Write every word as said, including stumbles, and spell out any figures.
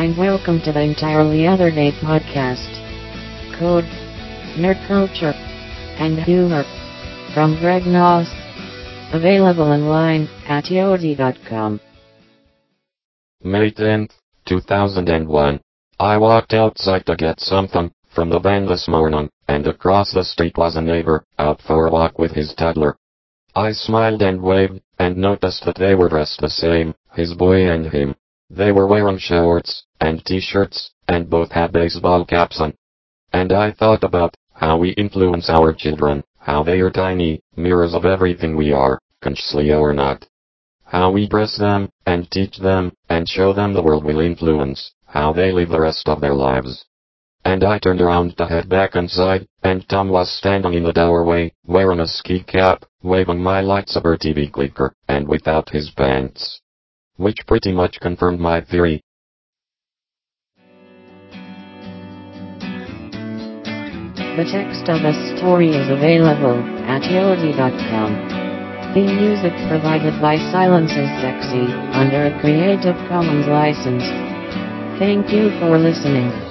and welcome to the Entirely Other Day podcast. Code, nerd culture, and humor from Greg Noss. Available online at yodi dot com. May tenth, two thousand one. I walked outside to get something from the van this morning, and across the street was a neighbor out for a walk with his toddler. I smiled and waved, and noticed that they were dressed the same, his boy and him. They were wearing shorts and t-shirts, and both had baseball caps on. And I thought about how we influence our children, how they are tiny mirrors of everything we are, consciously or not. How we dress them, and teach them, and show them the world will influence how they live the rest of their lives. And I turned around to head back inside, and Tom was standing in the doorway, wearing a ski cap, waving my lightsaber T V clicker, and without his pants. Which pretty much confirmed my theory. The text of the story is available at yodi dot com. Theme music provided by Silence is Sexy, under a Creative Commons license. Thank you for listening.